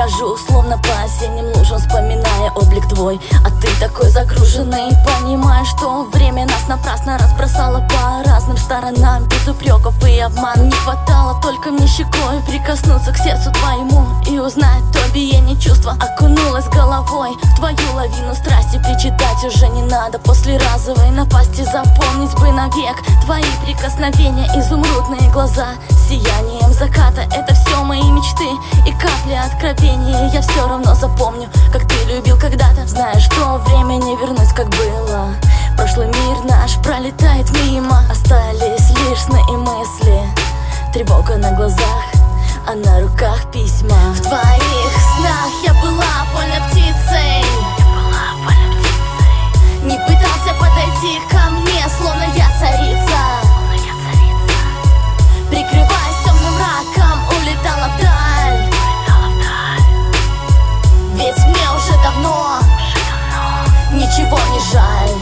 брожу, словно по осенним лужам, вспоминая облик твой. А ты такой загруженный, понимаешь, что время нас напрасно разбросало по разным сторонам, без упреков и обман. Не хватало только мне щекой прикоснуться к сердцу твоему и узнать то биение чувства. Окунулась головой в твою лавину страсти, причитать уже не надо. После разовой напасти запомнить бы навек твои прикосновения, изумрудные глаза сиянием заката. Это все мои мечты и капли откровения. Я все равно запомню, как ты любил когда-то, зная, что время не вернуть, как было. Прошлый мир наш пролетает мимо, остались лишь сны и мысли, тревога на глазах, а на руках письма. В твоих снах я была вольной птицей, не пытался подойти ко мне, словно я царица. Прикрываясь темным мраком, улетала вдаль. Ведь мне уже давно ничего не жаль.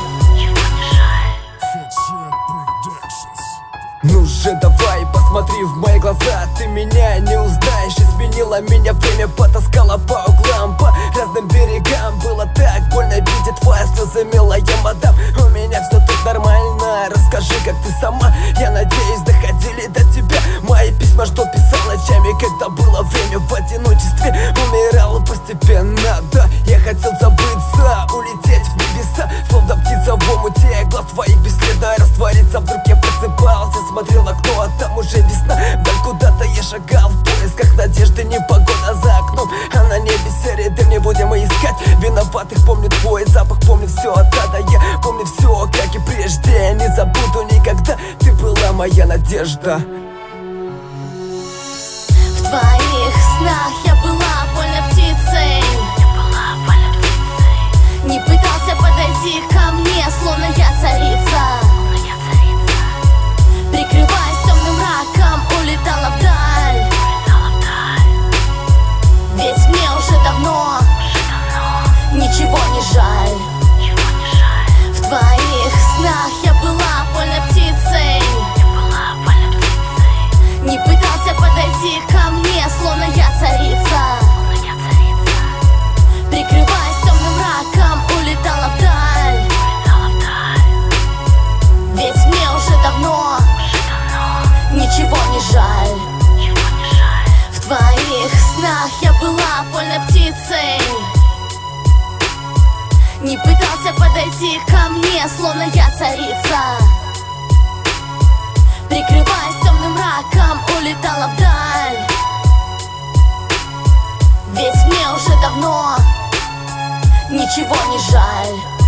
Ну же, давай, посмотри в мои глаза. Ты меня не узнаешь. Изменила меня время, потаскала по углам, по разным берегам. Было так больно видеть твои слезы, милая мадам. У меня все тут нормально. Расскажи, как ты сама. Я надеюсь, доходили до тебя мои письма, что писал ночами, когда было время в одиночестве. Умирал постепенно, да. Я хотел забыться, улететь в небеса, словно птица в омуте. Глаз твоих бесследно раствориться. Вдруг я просыпался, смотрел в окно, а там уже весна. Вдаль куда-то я шагал в поисках надежды, непогода за окном, а на небе серые дым. Не будем искать виноватых, помню твой запах, помню все от А до Я, помню все, как и прежде. Я не забуду никогда, ты была моя надежда. В твоих снах я была вольной птицей, не пытался подойти ко мне, словно я царица. Прикрываясь темным мраком, улетала вдаль. Ведь мне уже давно ничего не жаль. В твоих снах я была вольной птицей, не пытался подойти ко мне, словно я царица. Прикрываясь темным мраком, улетала вдаль. Ведь мне уже давно ничего не жаль. В твоих снах я была вольной птицей, не пытался подойти ко мне, словно я царица. Прикрываясь темным мраком, улетала вдаль. Ведь мне уже давно ничего не жаль.